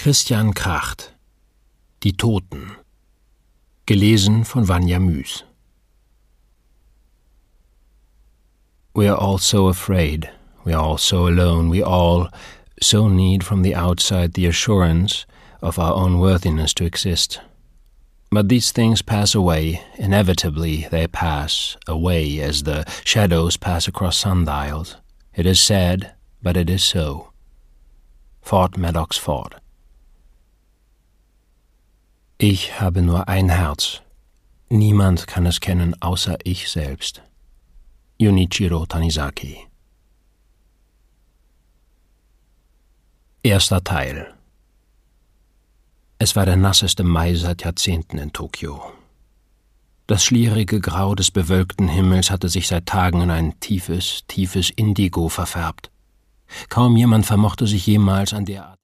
Christian Kracht. Die Toten. Gelesen von Vanja Müs. We are all so afraid, we are all so alone, we all so need from the outside the assurance of our own worthiness to exist. But these things pass away, inevitably they pass away as the shadows pass across sundials. It is sad, but it is so. Fort Madox Ford. Ich habe nur ein Herz. Niemand kann es kennen, außer ich selbst. Junichiro Tanizaki. Erster Teil. Es war der nasseste Mai seit Jahrzehnten in Tokio. Das schlierige Grau des bewölkten Himmels hatte sich seit Tagen in ein tiefes, tiefes Indigo verfärbt. Kaum jemand vermochte sich jemals an derart